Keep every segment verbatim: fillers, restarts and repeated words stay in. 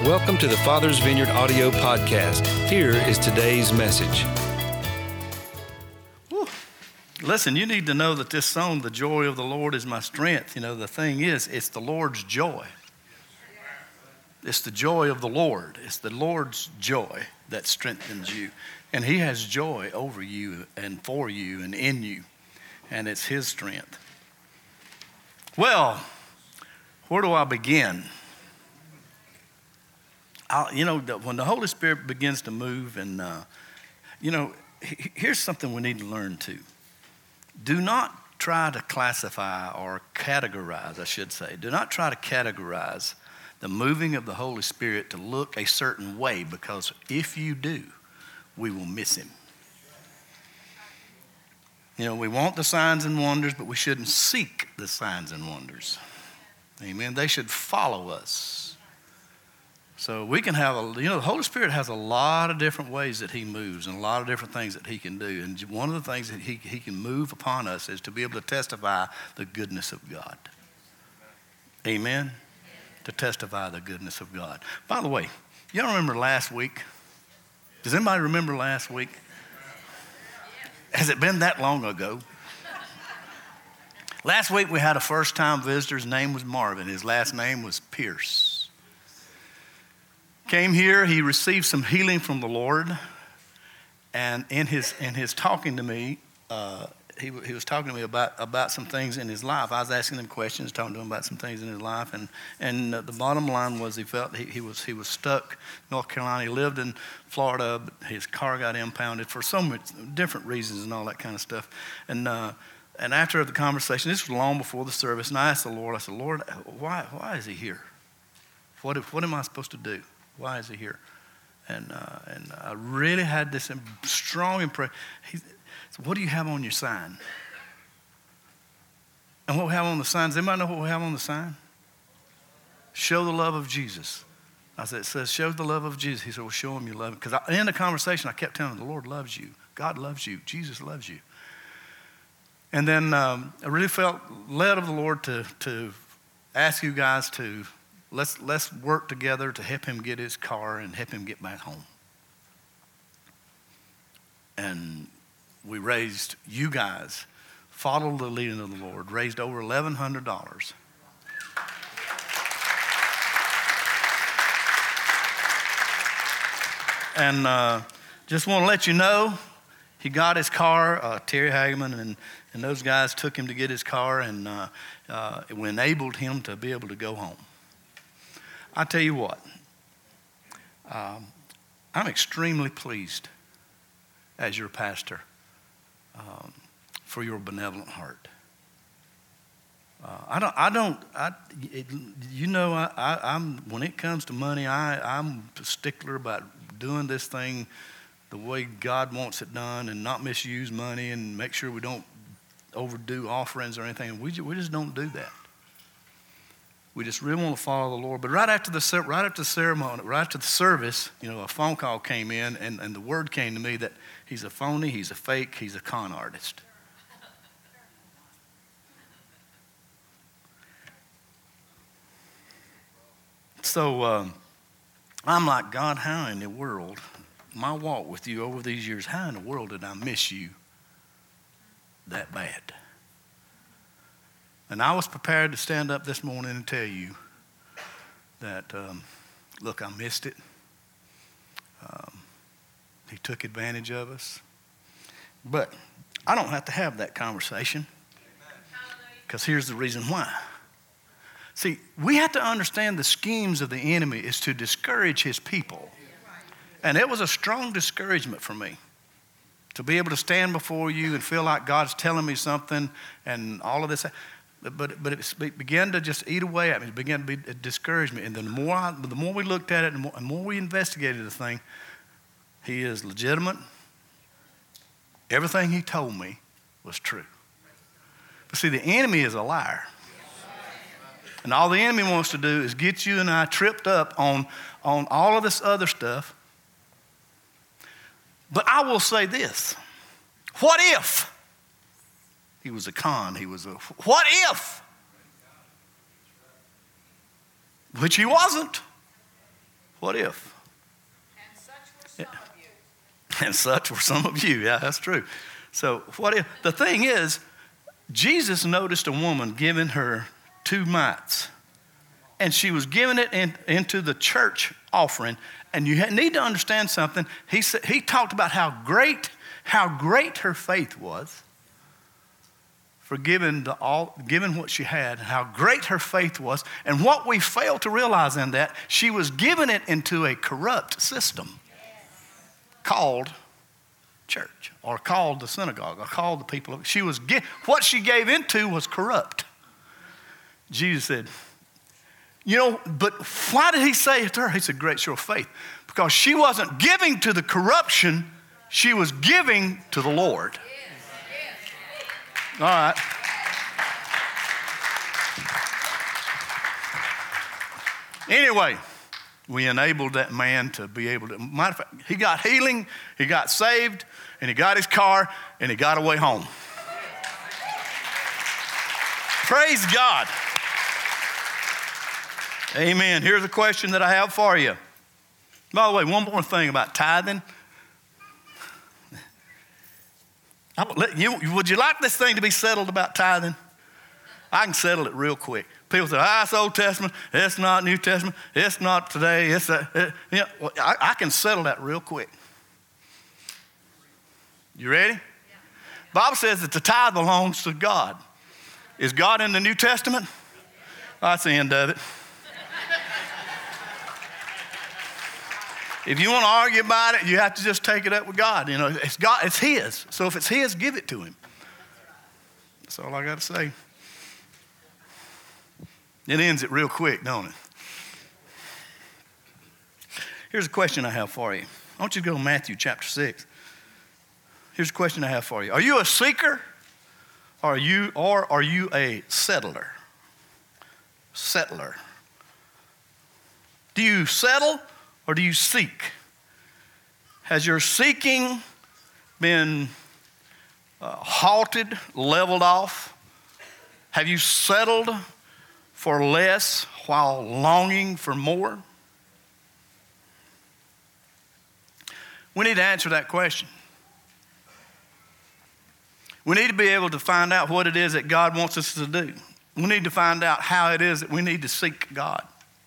Welcome to the Father's Vineyard audio podcast. Here is today's message. Whew. Listen, you need to know that this song, "The Joy of the Lord is My Strength," you know, the thing is, it's the Lord's joy. It's the joy of the Lord. It's the Lord's joy that strengthens you. And He has joy over you and for you and in you. And it's His strength. Well, where do I begin? I'll, you know, when the Holy Spirit begins to move, and, uh, you know, here's something we need to learn too. Do not try to classify or categorize, I should say. Do not try to categorize the moving of the Holy Spirit to look a certain way, because if you do, we will miss Him. You know, we want the signs and wonders, but we shouldn't seek the signs and wonders. Amen. They should follow us. So we can have a, you know, the Holy Spirit has a lot of different ways that He moves and a lot of different things that He can do. And one of the things that He, he can move upon us is to be able to testify the goodness of God. Amen? To testify the goodness of God. By the way, y'all remember last week? Does anybody remember last week? Has it been that long ago? Last week we had a first-time visitor. His name was Marvin. His last name was Pierce. Came here, he received some healing from the Lord, and in his in his talking to me, uh, he he was talking to me about, about some things in his life. I was asking him questions, talking to him about some things in his life, and and uh, the bottom line was he felt he, he was he was stuck in North Carolina. He lived in Florida, but his car got impounded for so many different reasons and all that kind of stuff. And uh, and after the conversation, this was long before the service, and I asked the Lord, I said, Lord, why why is he here? What if, what am I supposed to do? Why is he here? And uh, and I really had this strong impression. He said, what do you have on your sign? And what we have on the sign, does anybody know what we have on the sign? Show the love of Jesus. I said, it says, show the love of Jesus. He said, well, show him you love him. Because in the conversation, I kept telling him, the Lord loves you. God loves you. Jesus loves you. And then um, I really felt led of the Lord to, to ask you guys to Let's let's work together to help him get his car and help him get back home. And we raised, you guys, followed the leading of the Lord, raised over eleven hundred dollars. And uh, just want to let you know, he got his car. Uh, Terry Hageman and, and those guys took him to get his car, and uh, uh, it enabled him to be able to go home. I tell you what, um, I'm extremely pleased as your pastor um, for your benevolent heart. Uh, I don't, I don't, I, it, you know, I, I, I'm when it comes to money, I, I'm a stickler about doing this thing the way God wants it done, and not misuse money, and make sure we don't overdo offerings or anything. We just, we just don't do that. We just really want to follow the Lord. But right after the right after the ceremony, right after the service, you know, a phone call came in, and, and the word came to me that he's a phony, he's a fake, he's a con artist. So um, I'm like, God, how in the world, my walk with you over these years, how in the world did I miss you that bad? And I was prepared to stand up this morning and tell you that, um, look, I missed it. Um, he took advantage of us. But I don't have to have that conversation, because here's the reason why. See, we have to understand the schemes of the enemy is to discourage his people. And it was a strong discouragement for me to be able to stand before you and feel like God's telling me something and all of this. But but it began to just eat away at me. It began to be a discouragement. And then the more I, the more we looked at it, and the more, the more we investigated the thing, he is legitimate. Everything he told me was true. But see, the enemy is a liar. And all the enemy wants to do is get you and I tripped up on, on all of this other stuff. But I will say this. What if he was a con? He was a, what if? Which he wasn't. What if? And such were some of you. And such were some of you. Yeah, that's true. So what if? The thing is, Jesus noticed a woman giving her two mites. And she was giving it in, into the church offering. And you need to understand something. He said, he talked about how great, how great her faith was for giving, the all, giving what she had, and how great her faith was. And what we fail to realize in that, she was giving it into a corrupt system called church, or called the synagogue, or called the people. She was what she gave into was corrupt. Jesus said, you know, but why did he say it to her? He said, great show of faith. Because she wasn't giving to the corruption, she was giving to the Lord. All right. Anyway, we enabled that man to be able to, matter of fact, he got healing, he got saved, and he got his car, and he got away home. Praise God. Amen. Here's a question that I have for you. By the way, one more thing about tithing. You, would you like this thing to be settled about tithing? I can settle it real quick. People say, ah, it's Old Testament, it's not New Testament, it's not today, it's a, it, you know, well, I, I can settle that real quick. You ready? Yeah. Bible says that the tithe belongs to God. Is God in the New Testament? Oh, that's the end of it. If you want to argue about it, you have to just take it up with God. You know, it's God, it's His. So if it's His, give it to Him. That's all I got to say. It ends it real quick, don't it? Here's a question I have for you. I want you to go to Matthew chapter six. Here's a question I have for you. Are you a seeker, or are you, or are you a settler? Settler. Do you settle, or do you seek? Has your seeking been uh, halted, leveled off? Have you settled for less while longing for more? We need to answer that question. We need to be able to find out what it is that God wants us to do. We need to find out how it is that we need to seek God.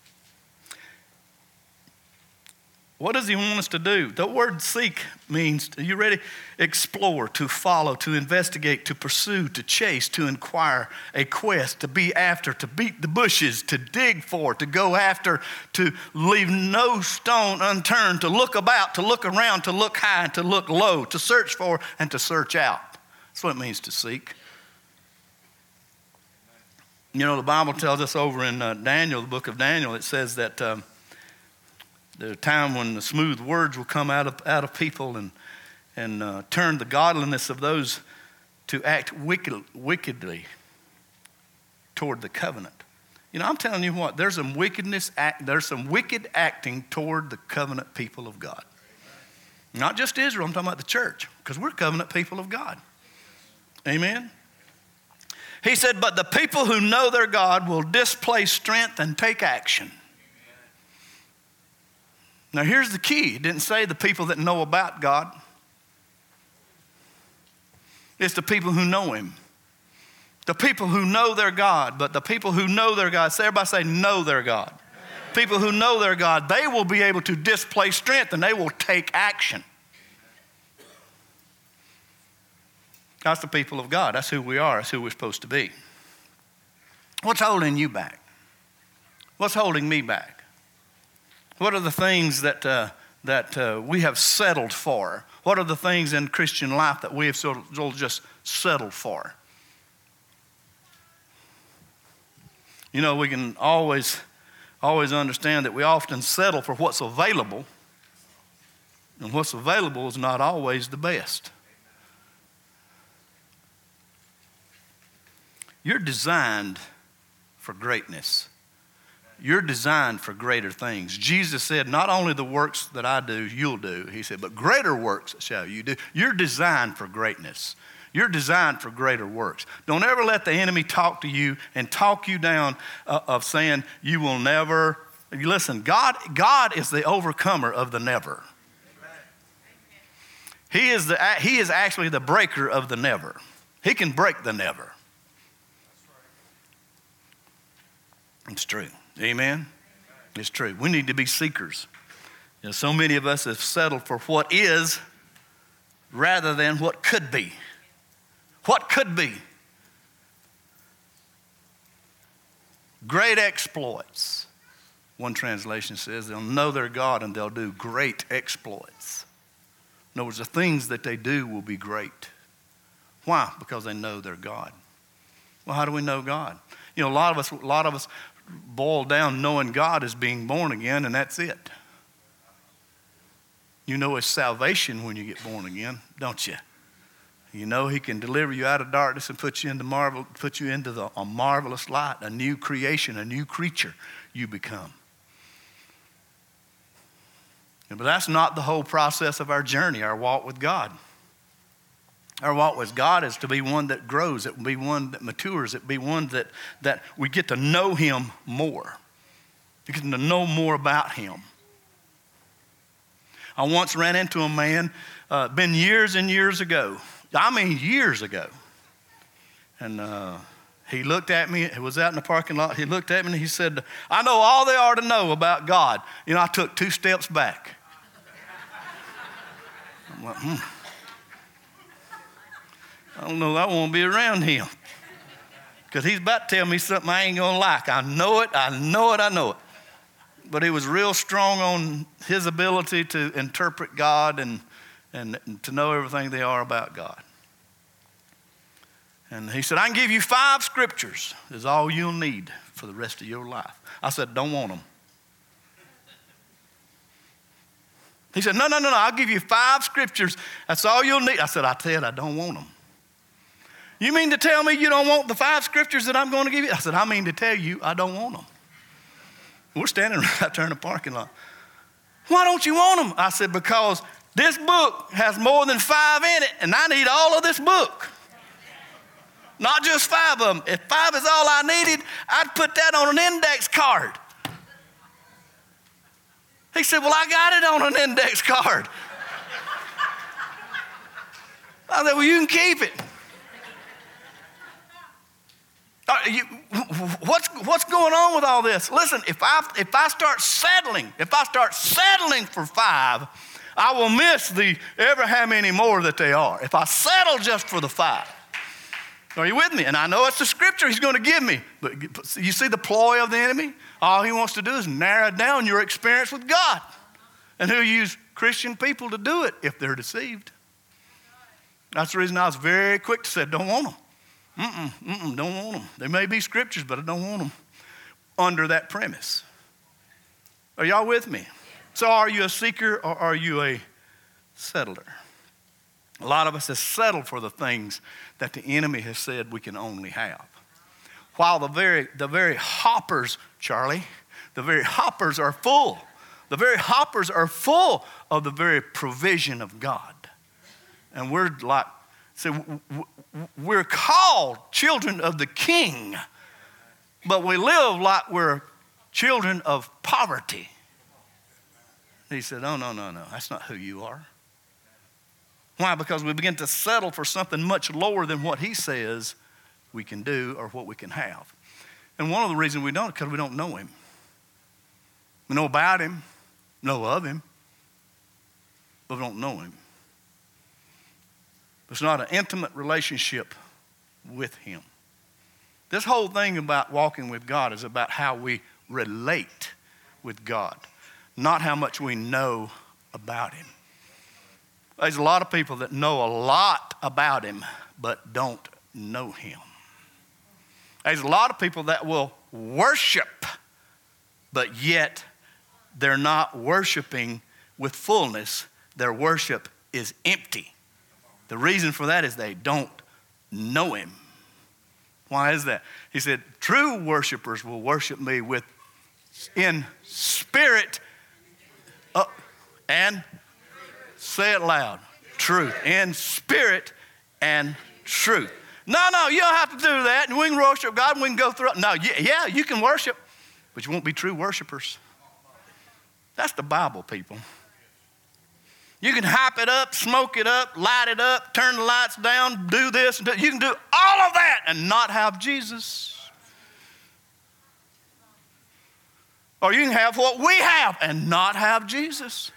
What does He want us to do? The word seek means, are you ready? Explore, to follow, to investigate, to pursue, to chase, to inquire, a quest, to be after, to beat the bushes, to dig for, to go after, to leave no stone unturned, to look about, to look around, to look high, to look low, to search for, and to search out. That's what it means to seek. You know, the Bible tells us over in uh, Daniel, the book of Daniel, it says that um, there's a time when the smooth words will come out of out of people and and uh, turn the godliness of those to act wicked, wickedly toward the covenant. You know, I'm telling you what, there's some wickedness, act, there's some wicked acting toward the covenant people of God. Not just Israel, I'm talking about the church, because we're covenant people of God. Amen? He said, but the people who know their God will display strength and take action. Now here's the key. It didn't say the people that know about God. It's the people who know Him. The people who know their God, but the people who know their God, say everybody say know their God. Amen. People who know their God, they will be able to display strength and they will take action. That's the people of God. That's who we are. That's who we're supposed to be. What's holding you back? What's holding me back? What are the things that uh, that uh, we have settled for? What are the things in Christian life that we have sort of just settled for? You know, we can always, always understand that we often settle for what's available, and what's available is not always the best. You're designed for greatness. You're designed for greater things. Jesus said, not only the works that I do, you'll do. He said, but greater works shall you do. You're designed for greatness. You're designed for greater works. Don't ever let the enemy talk to you and talk you down uh, of saying you will never You listen, God, God is the overcomer of the never. He is, the, he is actually the breaker of the never. He can break the never. It's true. Amen? It's true. We need to be seekers. You know, so many of us have settled for what is rather than what could be. What could be? Great exploits. One translation says they'll know their God and they'll do great exploits. In other words, the things that they do will be great. Why? Because they know their God. Well, how do we know God? You know, a lot of us, a lot of us boil down knowing God as being born again, and that's it. You know it's salvation when you get born again, don't you? You know He can deliver you out of darkness and put you into marvel, put you into the, a marvelous light, a new creation, a new creature you become. But that's not the whole process of our journey, our walk with God. Our walk with God is to be one that grows, it will be one that matures, it will be one that, that we get to know Him more. We get to know more about Him. I once ran into a man, uh, been years and years ago. I mean years ago. And uh, he looked at me, it was out in the parking lot, he looked at me and he said, I know all there are to know about God. You know, I took two steps back. I'm like, hmm. I don't know, I won't be around him. Because he's about to tell me something I ain't gonna like. I know it, I know it, I know it. But he was real strong on his ability to interpret God and, and, and to know everything they are about God. And he said, I can give you five scriptures. Is all you'll need for the rest of your life. I said, don't want them. He said, no, no, no, no, I'll give you five scriptures. That's all you'll need. I said, I tell you, I don't want them. You mean to tell me you don't want the five scriptures that I'm going to give you? I said, I mean to tell you I don't want them. We're standing right there in the parking lot. Why don't you want them? I said, because this book has more than five in it, and I need all of this book. Not just five of them. If five is all I needed, I'd put that on an index card. He said, well, I got it on an index card. I said, well, you can keep it. Uh, you, what's, what's going on with all this? Listen, if I, if I start settling, if I start settling for five, I will miss the ever how many more that they are. If I settle just for the five. Are you with me? And I know it's the scripture He's going to give me. But you see the ploy of the enemy? All he wants to do is narrow down your experience with God. And he'll use Christian people to do it if they're deceived. That's the reason I was very quick to say, don't want them. Mm-mm, mm-mm, don't want them. They may be scriptures, but I don't want them under that premise. Are y'all with me? So are you a seeker or are you a settler? A lot of us have settled for the things that the enemy has said we can only have. While the very, the very hoppers, Charlie, the very hoppers are full. The very hoppers are full of the very provision of God. And we're like, so we're called children of the King, but we live like we're children of poverty. He said, oh, no, no, no, that's not who you are. Why? Because we begin to settle for something much lower than what He says we can do or what we can have. And one of the reasons we don't is because we don't know Him. We know about Him, know of Him, but we don't know Him. It's not an intimate relationship with Him. This whole thing about walking with God is about how we relate with God, not how much we know about Him. There's a lot of people that know a lot about Him, but don't know Him. There's a lot of people that will worship, but yet they're not worshiping with fullness. Their worship is empty. The reason for that is they don't know Him. Why is that? He said, true worshipers will worship me with in spirit uh, and say it loud. Truth. In spirit and truth. No, no, you don't have to do that. And we can worship God and we can go through it. No, yeah, you can worship, but you won't be true worshipers. the Bible, people. You can hype it up, smoke it up, light it up, turn the lights down, do this. Do, you can do all of that and not have Jesus. Or you can have what we have and not have Jesus.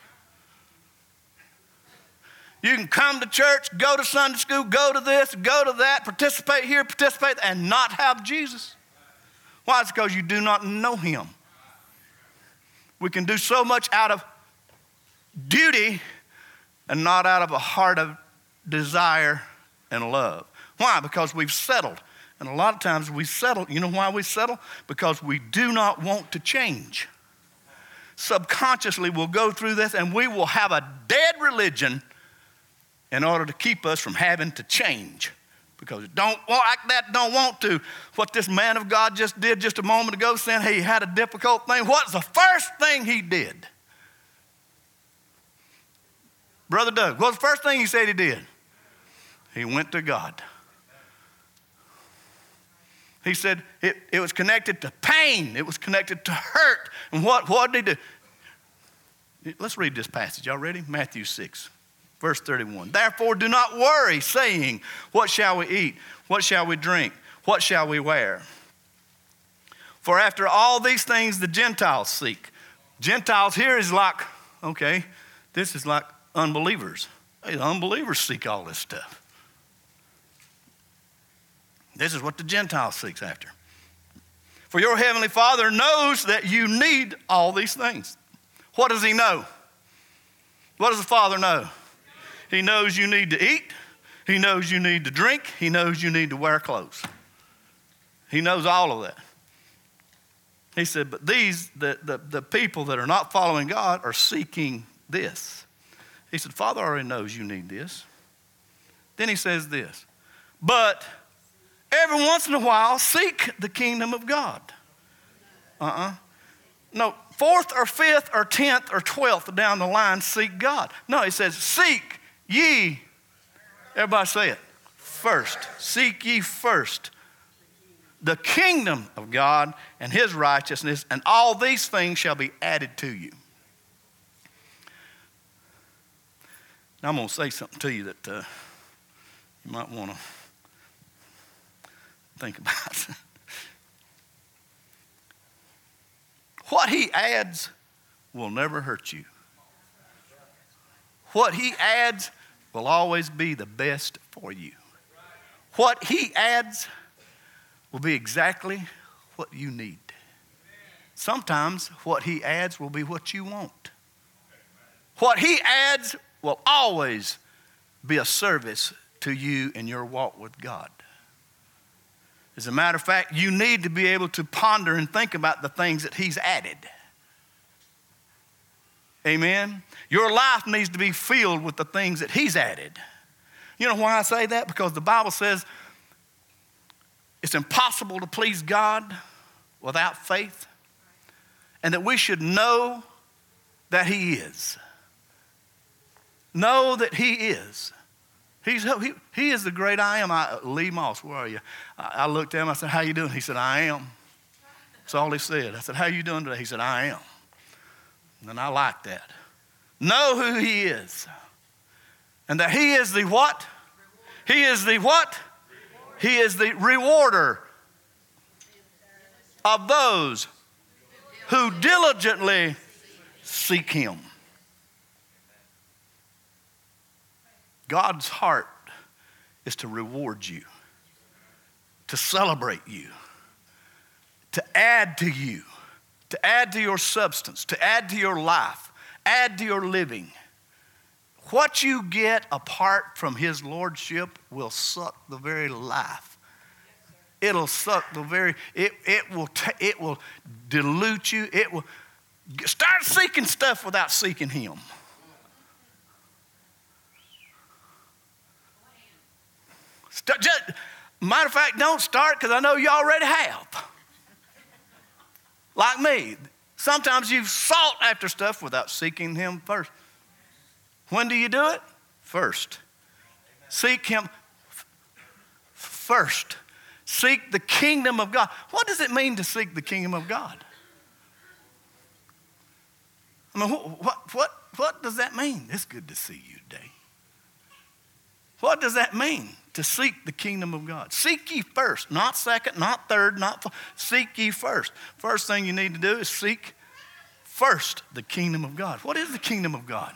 You can come to church, go to Sunday school, go to this, go to that, participate here, participate, and not have Jesus. Why? It's because you do not know him. We can do so much out of duty and not out of a heart of desire and love. Why? Because we've settled. And a lot of times we settle. You know why we settle? Because we do not want to change. Subconsciously we'll go through this and we will have a dead religion in order to keep us from having to change. Because don't want like that, don't want to. What this man of God just did just a moment ago, saying he had a difficult thing. What's the first thing he did? Brother Doug, what's the first thing he said he did? He went to God. He said it, it was connected to pain. It was connected to hurt. And what, what did he do? Let's read this passage. Y'all ready? Matthew six, verse thirty-one. Therefore do not worry, saying, what shall we eat? What shall we drink? What shall we wear? For after all these things the Gentiles seek. Gentiles here is like, okay, this is like unbelievers. Hey, the unbelievers seek all this stuff. This is what the Gentiles seeks after. For your heavenly Father knows that you need all these things. What does he know? What does the Father know? He knows you need to eat. He knows you need to drink. He knows you need to wear clothes. He knows all of that. He said, but these, the, the, the people that are not following God are seeking this. He said, Father already knows you need this. Then he says this, but every once in a while, seek the kingdom of God. Uh-uh. No, fourth or fifth or tenth or twelfth down the line, seek God. No, he says, seek ye, everybody say it, first. Seek ye first the kingdom of God and his righteousness, and all these things shall be added to you. Now I'm going to say something to you that uh, you might want to think about. What he adds will never hurt you. What he adds will always be the best for you. What he adds will be exactly what you need. Sometimes what he adds will be what you want. What he adds will always be a service to you in your walk with God. As a matter of fact, you need to be able to ponder and think about the things that he's added. Amen? Your life needs to be filled with the things that he's added. You know why I say that? Because the Bible says it's impossible to please God without faith, and that we should know that he is. Know that he is. He's, he, he is the great I am. I, Lee Moss, where are you? I, I looked at him, I said, how you doing? He said, I am. That's all he said. I said, how you doing today? He said, I am. And I like that. Know who he is. And that he is the what? He is the what? He is the rewarder of those who diligently seek him. God's heart is to reward you, to celebrate you, to add to you, to add to your substance, to add to your life, add to your living. What you get apart from his lordship will suck the very life. It'll suck the very, it, it, will, t- it will dilute you. It will, start seeking stuff without seeking him. Start, just, matter of fact, don't start because I know you already have. Like me. Sometimes you've sought after stuff without seeking him first. When do you do it? First. Seek him first. Seek the kingdom of God. What does it mean to seek the kingdom of God? I mean, what, what, what, what does that mean? It's good to see you today. What does that mean? To seek the kingdom of God. Seek ye first, not second, not third, not fourth. Seek ye first. First thing you need to do is seek first the kingdom of God. What is the kingdom of God?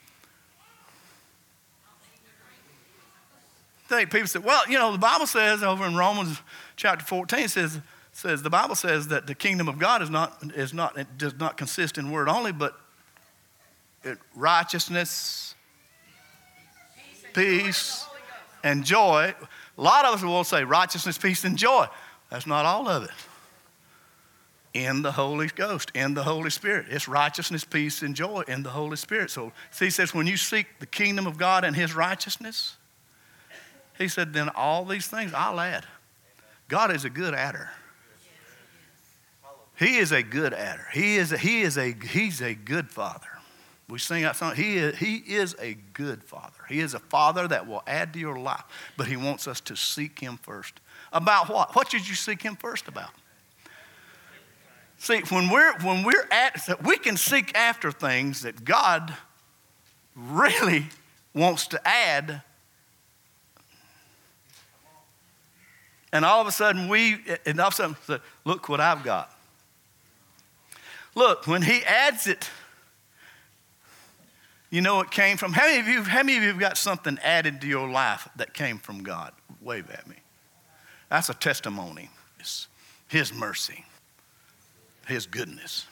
I think people say, well, you know, the Bible says over in Romans chapter fourteen, says, says the Bible says that the kingdom of God is not, is not, it does not consist in word only, but it, righteousness, peace, and joy. A lot of us will say righteousness, peace, and joy. That's not all of it. In the Holy Ghost, in the Holy Spirit. It's righteousness, peace, and joy in the Holy Spirit. So, see, he says, when you seek the kingdom of God and his righteousness, he said, then all these things I'll add. God is a good adder. He is a good adder. He is a, he is a, he's a good father. We sing that song. He is, he is a good father. He is a father that will add to your life, but he wants us to seek him first. About what? What should you seek him first about? See, when we're when we're at, we can seek after things that God really wants to add, and all of a sudden we, and all of a sudden, say, look what I've got. Look, when he adds it, you know it came from, how many of you, how many of you have got something added to your life that came from God? Wave at me. That's a testimony. It's his mercy, his goodness,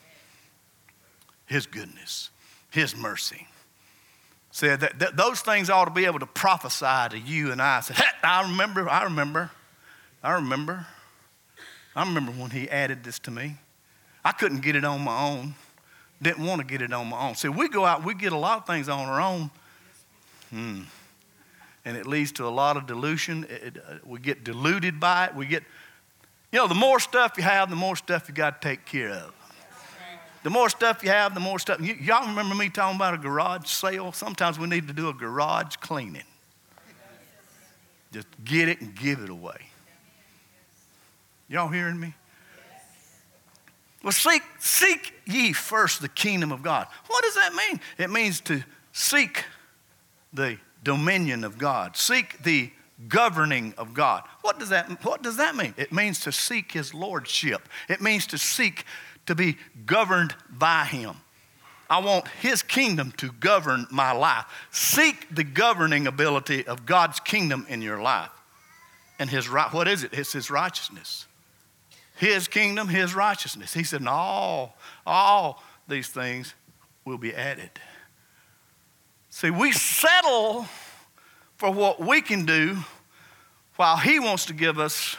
his goodness, his mercy. Said that, that those things ought to be able to prophesy to you and I. I said, hey, I remember, I remember, I remember. I remember when he added this to me. I couldn't get it on my own. Didn't want to get it on my own. See, we go out, we get a lot of things on our own. Hmm. And it leads to a lot of dilution. It, it, uh, we get deluded by it. We get, you know, the more stuff you have, the more stuff you got to take care of. The more stuff you have, the more stuff. Y- y'all remember me talking about a garage sale? Sometimes we need to do a garage cleaning. Just get it and give it away. Y'all hearing me? Well, seek, seek ye first the kingdom of God. What does that mean? It means to seek the dominion of God. Seek the governing of God. What does that, what does that mean? It means to seek his lordship. It means to seek to be governed by him. I want his kingdom to govern my life. Seek the governing ability of God's kingdom in your life. And his right, what is it? It's his righteousness. His kingdom, his righteousness. He said, and all, all these things will be added. See, we settle for what we can do while he wants to give us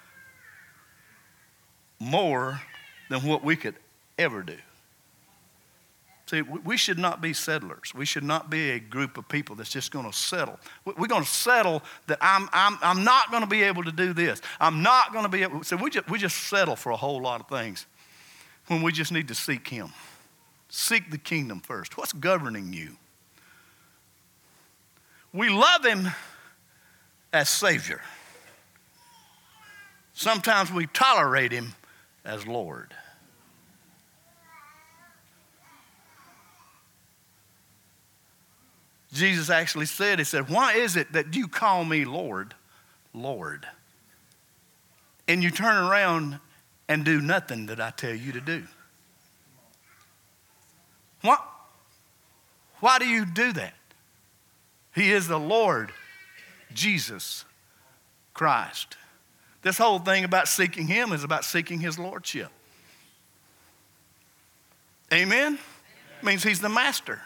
more than what we could ever do. See, we should not be settlers. We should not be a group of people that's just going to settle. We're going to settle that I'm, I'm, I'm not going to be able to do this. I'm not going to be able. So we just, we just settle for a whole lot of things when we just need to seek him. Seek the kingdom first. What's governing you? We love him as Savior. Sometimes we tolerate him as Lord. Jesus actually said, he said, why is it that you call me Lord, Lord, and you turn around and do nothing that I tell you to do? What? Why do you do that? He is the Lord Jesus Christ. This whole thing about seeking him is about seeking his lordship. Amen? It means he's the master.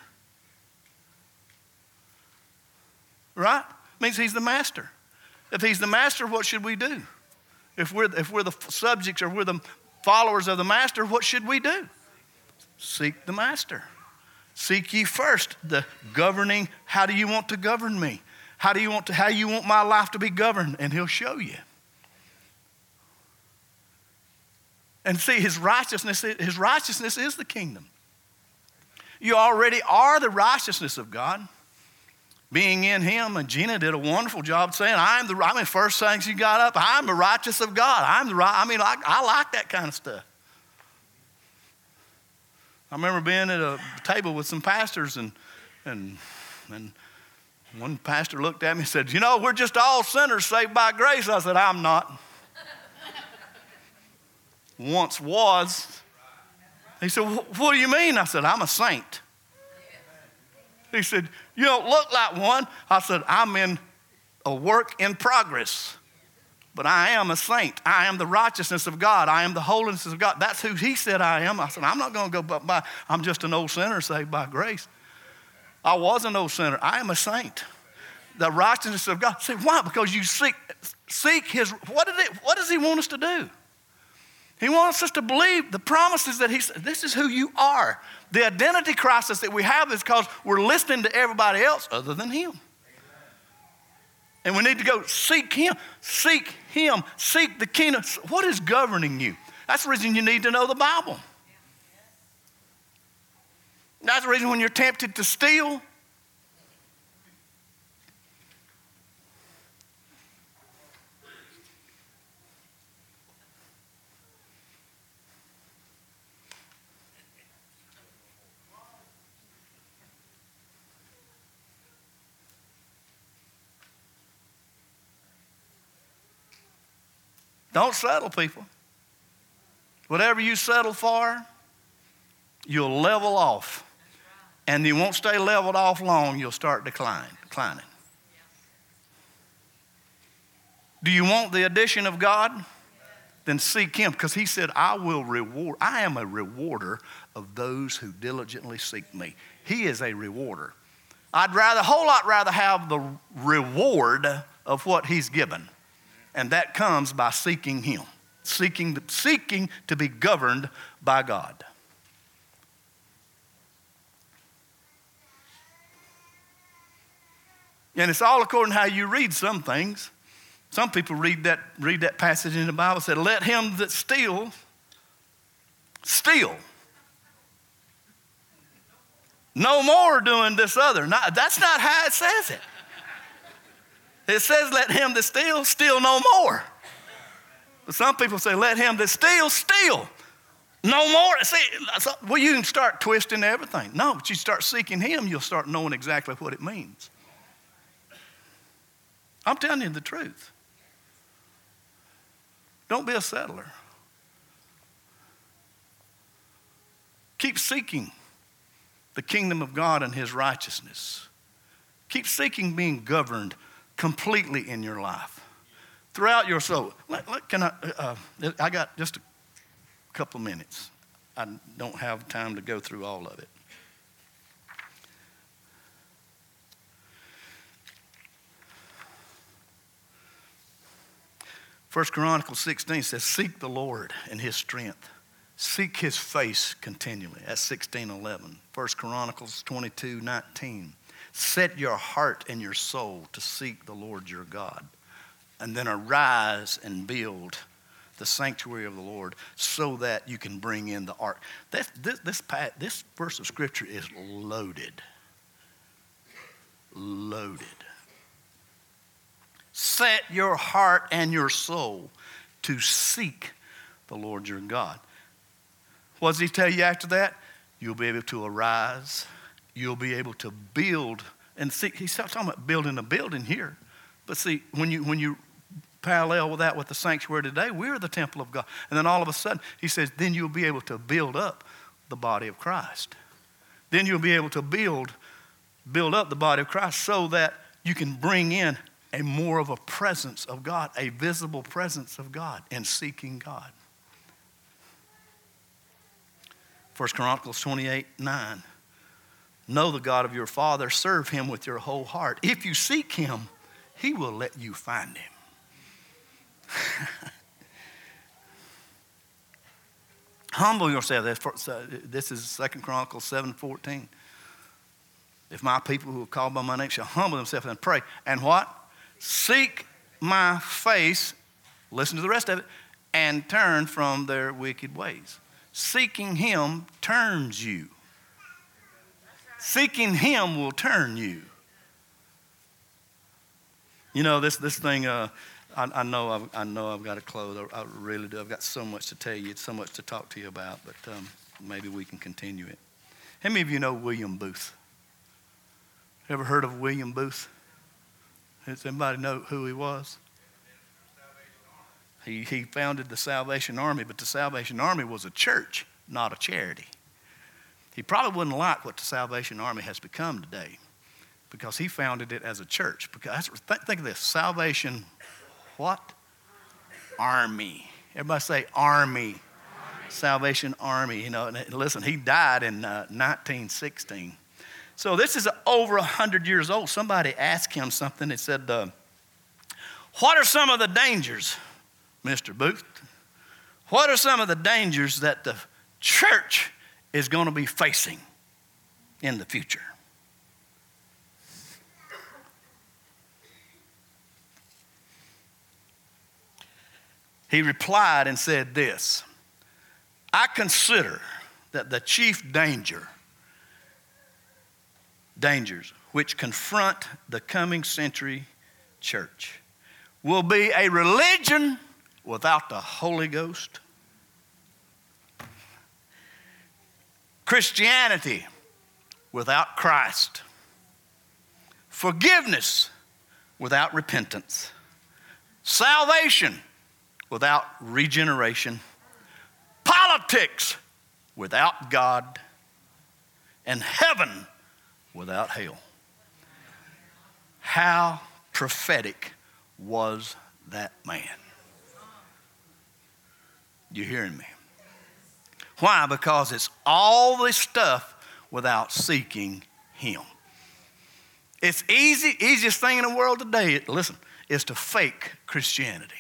Right? It means he's the master. If he's the master, what should we do? If we're, if we're the subjects or we're the followers of the master, what should we do? Seek the master. Seek ye first the governing. How do you want to govern me? How do you want to, how you want my life to be governed? And he'll show you. And see, his righteousness, his righteousness is the kingdom. You already are the righteousness of God. Being in him, and Gina did a wonderful job saying, I'm the, I mean, first things you got up, I'm the righteous of God. I'm the right, I mean, I, I like that kind of stuff. I remember being at a table with some pastors, and and and one pastor looked at me and said, you know, we're just all sinners saved by grace. I said, I'm not. Once was. He said, what do you mean? I said, I'm a saint. He said, you don't look like one. I said, I'm in a work in progress. But I am a saint. I am the righteousness of God. I am the holiness of God. That's who he said I am. I said, I'm not going to go by, I'm just an old sinner saved by grace. I was an old sinner. I am a saint. The righteousness of God. See, why? Because you seek, seek his, what, did it, what does he want us to do? He wants us to believe the promises that he said. This is who you are. The identity crisis that we have is because we're listening to everybody else other than him. And we need to go seek him, seek him, seek the kingdom. What is governing you? That's the reason you need to know the Bible. That's the reason when you're tempted to steal. Don't settle, people. Whatever you settle for, you'll level off. And you won't stay leveled off long, you'll start declining. declining. Do you want the addition of God? Then seek him, because he said, I will reward. I am a rewarder of those who diligently seek me. He is a rewarder. I'd rather, a whole lot rather have the reward of what he's given. And that comes by seeking him, seeking, seeking to be governed by God. And it's all according to how you read some things. Some people read that, read that passage in the Bible and said, let him that steals, steal. No more doing this other. Not, that's not how it says it. It says, let him that steals, steal no more. But some people say, let him that steals, steal no more. See, well, you can start twisting everything. No, but you start seeking him, you'll start knowing exactly what it means. I'm telling you the truth. Don't be a settler. Keep seeking the kingdom of God and his righteousness. Keep seeking being governed completely in your life, throughout your soul. Let, let, can I, uh, I got just a couple of minutes. I don't have time to go through all of it. First Chronicles sixteen says, seek the Lord in his strength. Seek his face continually. That's sixteen eleven. First Chronicles twenty-two nineteen. Set your heart and your soul to seek the Lord your God. And then arise and build the sanctuary of the Lord so that you can bring in the ark. This, this, this, this verse of scripture is loaded. Loaded. Set your heart and your soul to seek the Lord your God. What does he tell you after that? You'll be able to arise. You'll be able to build. And see, he's talking about building a building here. But see, when you when you parallel with that with the sanctuary today, we're the temple of God. And then all of a sudden, he says, then you'll be able to build up the body of Christ. Then you'll be able to build, build up the body of Christ so that you can bring in a more of a presence of God, a visible presence of God in seeking God. First Chronicles twenty-eight nine. Know the God of your father, serve him with your whole heart. If you seek him, he will let you find him. Humble yourself. This is Second Chronicles seven fourteen. If my people who are called by my name shall humble themselves and pray. And what? Seek my face, listen to the rest of it, and turn from their wicked ways. Seeking him turns you. Seeking him will turn you. You know, this this thing, uh, I, I know I've, I know I've got to close. I, I really do. I've got so much to tell you, so much to talk to you about. But um, maybe we can continue it. How many of you know William Booth? Ever heard of William Booth? Does anybody know who he was? He, he founded the Salvation Army, but the Salvation Army was a church, not a charity. He probably wouldn't like what the Salvation Army has become today because he founded it as a church. Because th- think of this, Salvation, what? Army. Everybody say army. Army. Salvation Army. You know, and listen, he died in uh, nineteen sixteen. So this is over one hundred years old. Somebody asked him something. They said, uh, what are some of the dangers, Mister Booth? What are some of the dangers that the church is going to be facing in the future? He replied and said this, I consider that the chief danger, dangers which confront the coming century church will be a religion without the Holy Ghost, Christianity without Christ, forgiveness without repentance, salvation without regeneration, politics without God, and heaven without hell. How prophetic was that man? You hearing me? Why? Because it's all this stuff without seeking him. It's easy, easiest thing in the world today, listen, is to fake Christianity.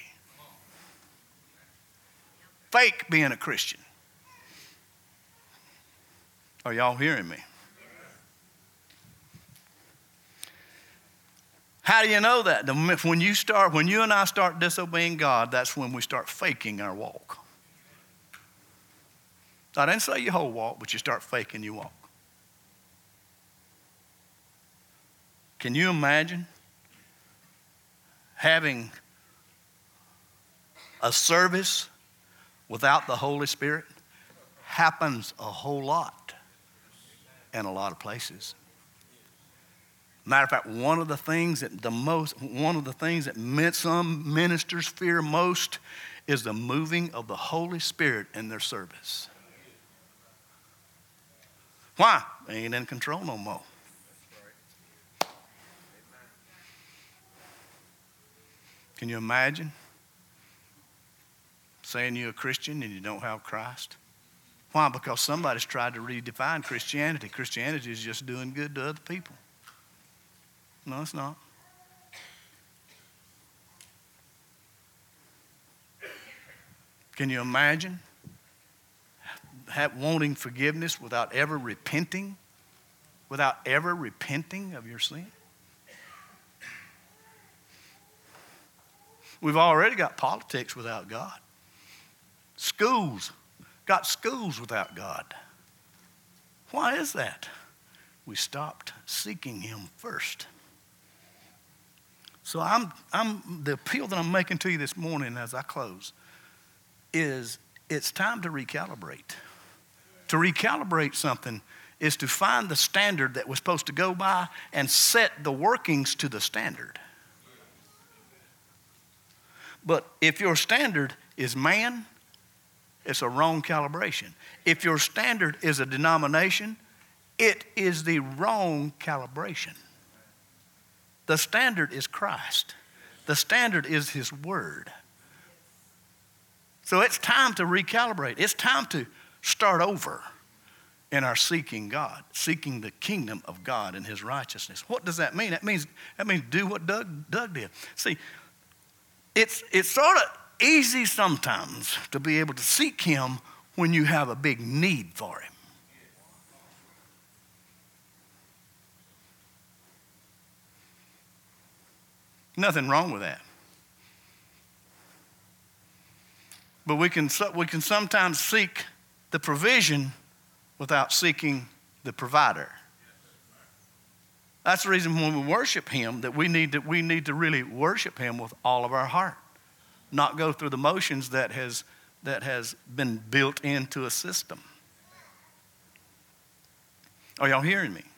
Fake being a Christian. Are y'all hearing me? How do you know that? When you start, when you and I start disobeying God, that's when we start faking our walk. I didn't say your whole walk, but you start faking your walk. Can you imagine having a service without the Holy Spirit? Happens a whole lot in a lot of places. Matter of fact, one of the things that the most, one of the things that some ministers fear most is the moving of the Holy Spirit in their service. Why? They ain't in control no more. Can you imagine saying you're a Christian and you don't have Christ? Why? Because somebody's tried to redefine Christianity. Christianity is just doing good to other people. No, it's not. Can you imagine have, wanting forgiveness without ever repenting? Without ever repenting of your sin? We've already got politics without God. Schools, got schools without God. Why is that? We stopped seeking him first. So I'm, I'm, the appeal that I'm making to you this morning as I close is it's time to recalibrate. To recalibrate something is to find the standard that we're supposed to go by and set the workings to the standard. But if your standard is man, it's a wrong calibration. If your standard is a denomination, it is the wrong calibration. The standard is Christ. The standard is his word. So it's time to recalibrate. It's time to start over in our seeking God, seeking the kingdom of God and his righteousness. What does that mean? That means that means do what Doug, Doug did. See, it's it's sort of easy sometimes to be able to seek him when you have a big need for him. Nothing wrong with that. But we can, we can sometimes seek the provision without seeking the provider. That's the reason when we worship him that we need to, we need to really worship him with all of our heart. Not go through the motions that has, that has been built into a system. Are y'all hearing me?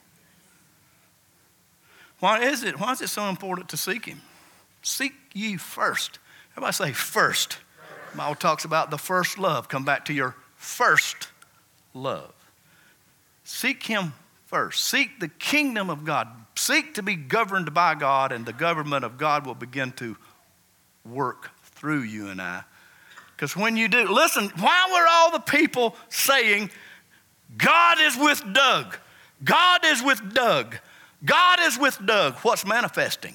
Why is it, why is it so important to seek him? Seek ye first. Everybody say first. The Bible talks about the first love. Come back to your first love. Seek him first. Seek the kingdom of God. Seek to be governed by God, and the government of God will begin to work through you and I. Because when you do, listen, why were all the people saying, God is with Doug? God is with Doug. God is with Doug. What's manifesting?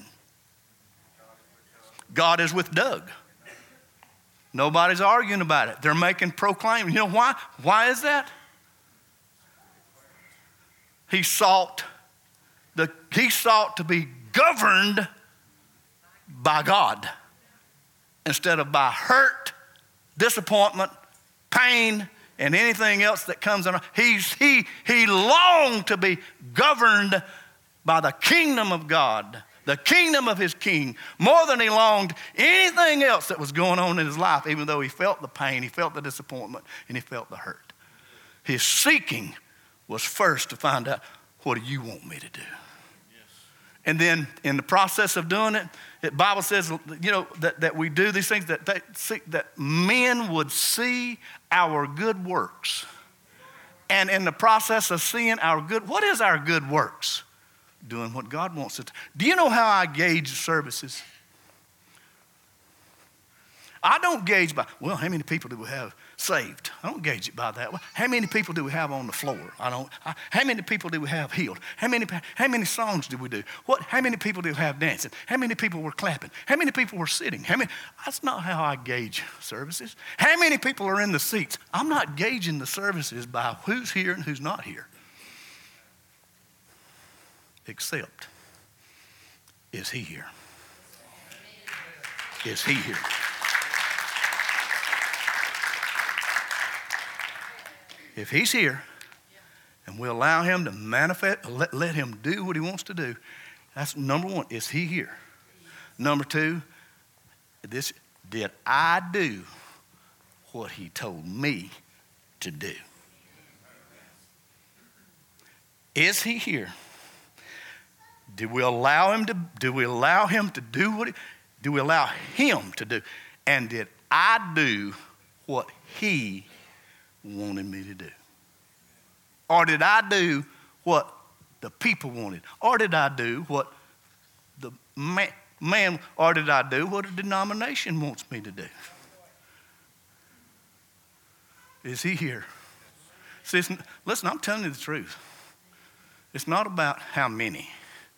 God is with Doug. Nobody's arguing about it. They're making proclaim. You know why? Why is that? He sought the he sought to be governed by God instead of by hurt, disappointment, pain, and anything else that comes around. He's, he, he longed to be governed by the kingdom of God, the kingdom of his king, more than he longed anything else that was going on in his life, even though he felt the pain, he felt the disappointment, and he felt the hurt. His seeking was first to find out, what do you want me to do? And then in the process of doing it, the Bible says, you know, that, that we do these things, that, they see, that men would see our good works. And in the process of seeing our good, what is our good works? Doing what God wants us to. Do you know how I gauge services? I don't gauge by, well, how many people do we have saved? I don't gauge it by that. Well, how many people do we have on the floor? I don't. I, how many people do we have healed? How many How many songs do we do? What? How many people do we have dancing? How many people were clapping? How many people were sitting? How many? That's not how I gauge services. How many people are in the seats? I'm not gauging the services by who's here and who's not here. Except, is he here? Is he here? If he's here and we allow him to manifest, let, let him do what he wants to do, that's number one. Is he here? Number two, this, did I do what he told me to do? Is he here? Do we allow him to, do we allow him to do what he, do we allow him to do? And did I do what he wanted me to do? Or did I do what the people wanted? Or did I do what the man, man or did I do what a denomination wants me to do? Is he here? See, listen, I'm telling you the truth. It's not about how many.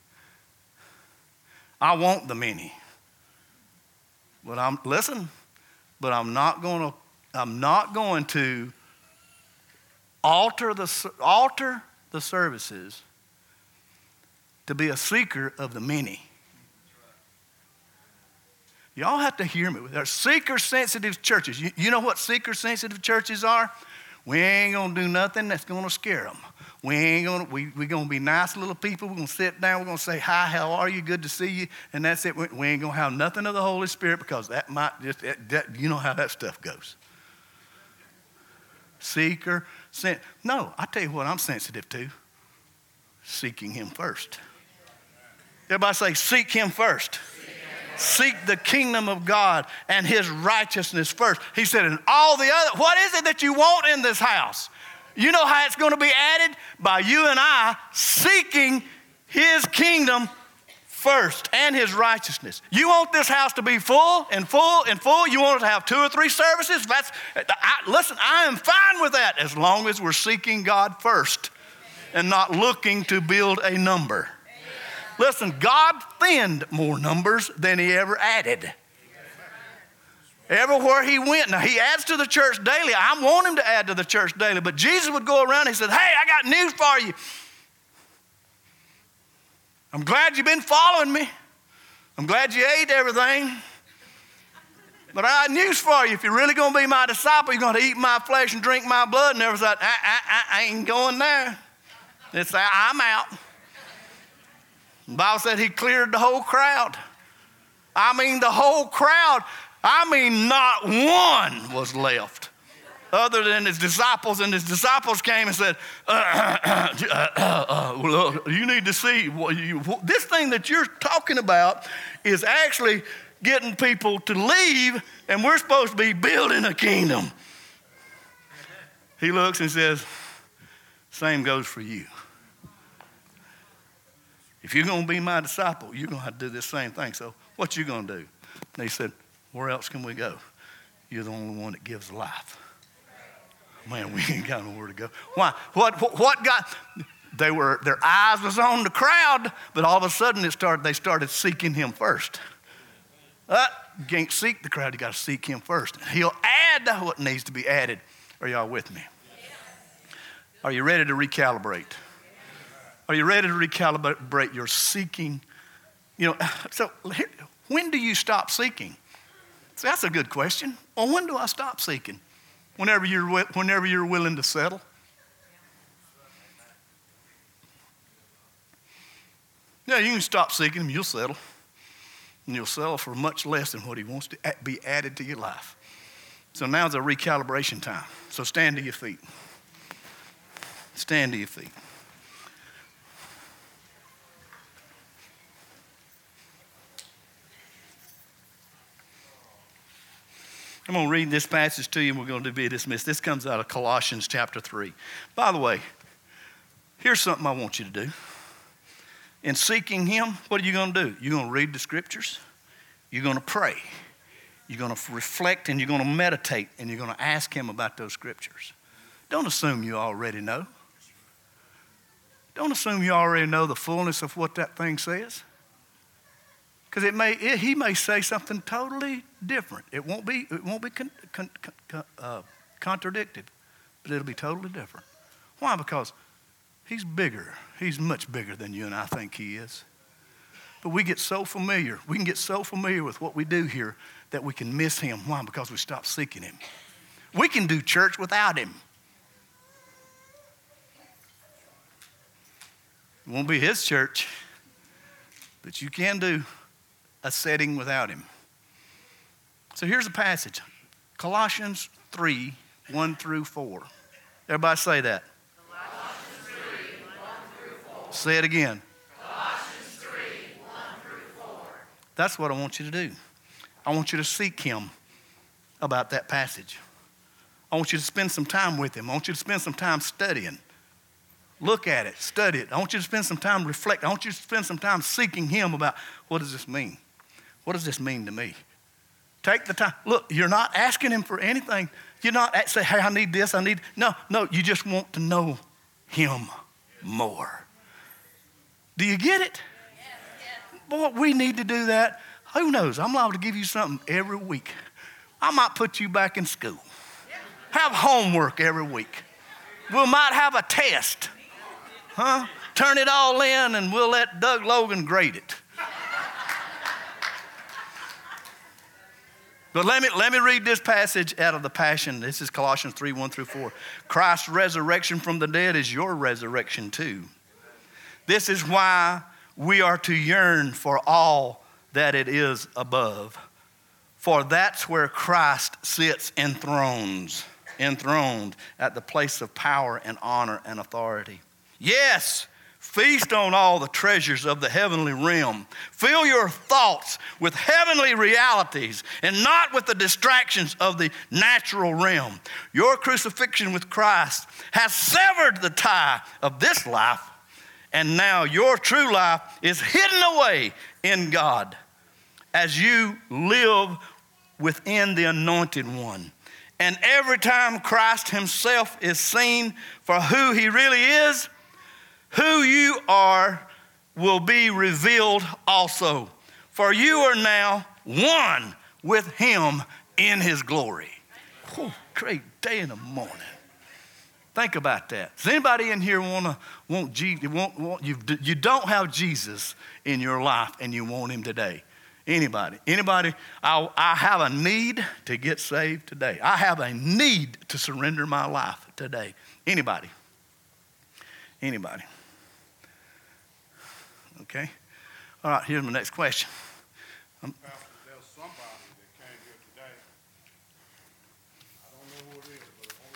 I want the many. But I'm, listen, but I'm not going to, I'm not going to alter the, alter the services to be a seeker of the many. Y'all have to hear me. There are seeker-sensitive churches. You, you know what seeker-sensitive churches are? We ain't going to do nothing that's going to scare them. We ain't going to, we, we're going to be nice little people. We're going to sit down. We're going to say, hi, how are you? Good to see you. And that's it. We, we ain't going to have nothing of the Holy Spirit because that might just, that, that, you know how that stuff goes. Seeker, sen- no, I tell you what I'm sensitive to. Seeking him first. Everybody say, seek him first. Seek the kingdom of God and his righteousness first. He said, and all the other, what is it that you want in this house? You know how it's going to be added? By you and I seeking his kingdom first and his righteousness. You want this house to be full and full and full? You want it to have two or three services? That's, I, listen, I am fine with that as long as we're seeking God first and not looking to build a number. Listen, God thinned more numbers than he ever added. Everywhere he went, now he adds to the church daily. I want him to add to the church daily, but Jesus would go around and he said, hey, I got news for you. I'm glad you've been following me. I'm glad you ate everything. But I got news for you. If you're really going to be my disciple, you're going to eat my flesh and drink my blood. And everyone's like, I, I, I ain't going there. It's like, I'm out. The Bible said he cleared the whole crowd. I mean the whole crowd. I mean not one was left. other than his disciples, and his disciples came and said, uh, uh, uh, uh, uh, look, you need to see, what you, this thing that you're talking about is actually getting people to leave, and we're supposed to be building a kingdom. He looks and says, same goes for you. If you're going to be my disciple, you're going to have to do this same thing. So what you going to do? And they said, where else can we go? You're the only one that gives life. Man, we ain't got nowhere to go. Why? What, what, what got, they were, their eyes was on the crowd, but all of a sudden it started, they started seeking him first. Uh, you can't seek the crowd, you got to seek him first. He'll add what needs to be added. Are y'all with me? Are you ready to recalibrate? Are you ready to recalibrate your seeking? You know, so here, when do you stop seeking? So that's a good question. Well, when do I stop seeking? Whenever you're, whenever you're willing to settle. Yeah, you can stop seeking him, you'll settle. And you'll settle for much less than what he wants to be added to your life. So now's a recalibration time. So stand to your feet. Stand to your feet. I'm going to read this passage to you and we're going to be dismissed. This comes out of Colossians chapter three. By the way, here's something I want you to do. In seeking him, what are you going to do? You're going to read the scriptures. You're going to pray. You're going to reflect and you're going to meditate and you're going to ask him about those scriptures. Don't assume you already know. Don't assume you already know the fullness of what that thing says. Because it may, it, he may say something totally different. It won't be, it won't be con, con, con, uh, contradicted, but it'll be totally different. Why? Because he's bigger. He's much bigger than you and I think he is. But we get so familiar. We can get so familiar with what we do here that we can miss him. Why? Because we stop seeking him. We can do church without him. It won't be his church, but you can do a setting without him. So here's a passage. Colossians three, one through four. Everybody say that. Colossians three, one through four. Say it again. Colossians three, one through four. That's what I want you to do. I want you to seek him about that passage. I want you to spend some time with him. I want you to spend some time studying. Look at it, study it. I want you to spend some time reflecting. I want you to spend some time seeking him about what does this mean? What does this mean to me? Take the time. Look, you're not asking him for anything. You're not saying, hey, I need this, I need. No, no, you just want to know him more. Do you get it? Boy, we need to do that. Who knows? I'm liable to give you something every week. I might put you back in school. Have homework every week. We might have a test. Huh? Turn it all in and we'll let Doug Logan grade it. But let me, let me read this passage out of the Passion. This is Colossians three, one through four. Christ's resurrection from the dead is your resurrection too. This is why we are to yearn for all that it is above. For that's where Christ sits enthroned, enthroned at the place of power and honor and authority. Yes, feast on all the treasures of the heavenly realm. Fill your thoughts with heavenly realities and not with the distractions of the natural realm. Your crucifixion with Christ has severed the tie of this life, and now your true life is hidden away in God as you live within the Anointed One. And every time Christ himself is seen for who he really is, who you are will be revealed also. For you are now one with him in his glory. Whew, great day in the morning. Think about that. Does anybody in here want to want Jesus? Want, want, you, you don't have Jesus in your life and you want him today. Anybody? Anybody? I, I have a need to get saved today. I have a need to surrender my life today. Anybody? Anybody? Okay. All right, here's my next question. Um, Pastor, there's somebody that came here today. I don't know who it is, but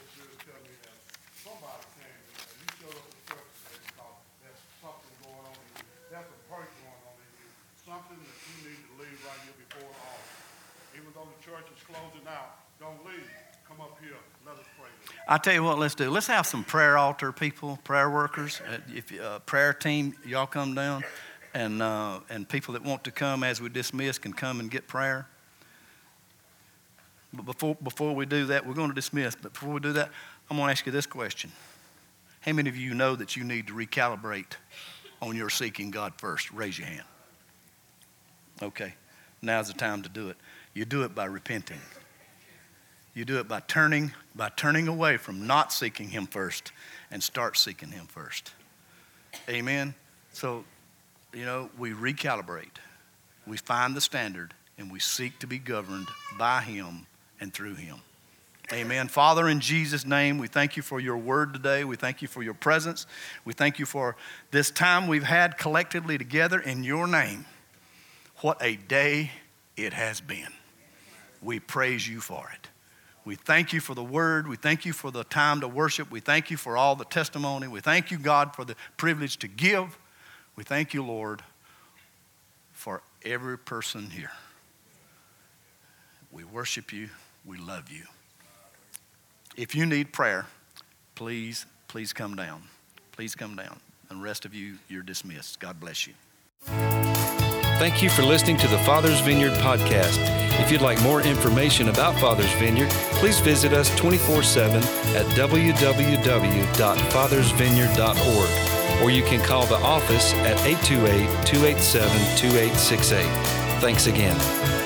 know the church is closing out. Don't leave. Come up here. Let us pray. I tell you what, let's do. Let's have some prayer altar people, prayer workers. Uh, If uh, prayer team, y'all come down, and uh, and people that want to come as we dismiss can come and get prayer. But before before we do that, we're going to dismiss. But before we do that, I'm going to ask you this question: how many of you know that you need to recalibrate on your seeking God first? Raise your hand. Okay, now's the time to do it. You do it by repenting. You do it by turning by turning away from not seeking Him first and start seeking Him first. Amen. So, you know, we recalibrate. We find the standard and we seek to be governed by Him and through Him. Amen. Father, in Jesus' name, we thank you for your word today. We thank you for your presence. We thank you for this time we've had collectively together in your name. What a day it has been. We praise you for it. We thank you for the word. We thank you for the time to worship. We thank you for all the testimony. We thank you, God, for the privilege to give. We thank you, Lord, for every person here. We worship you. We love you. If you need prayer, please, please come down. Please come down. And the rest of you, you're dismissed. God bless you. Thank you for listening to the Father's Vineyard podcast. If you'd like more information about Father's Vineyard, please visit us twenty-four seven at w w w dot fathers vineyard dot org, or you can call the office at eight two eight, two eight seven, two eight six eight. Thanks again.